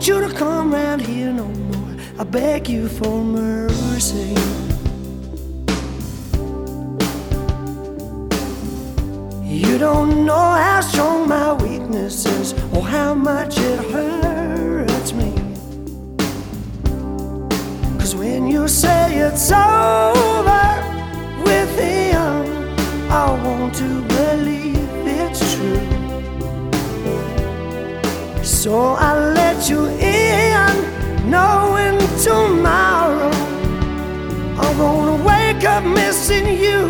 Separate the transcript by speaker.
Speaker 1: want you to come round here no more. I beg you for mercy. You don't know how strong my weakness is, or how much it hurts me. 'Cause when you say it's over with him, I want to believe it's true. So I let you in, knowing tomorrow I'm gonna wake up missing you.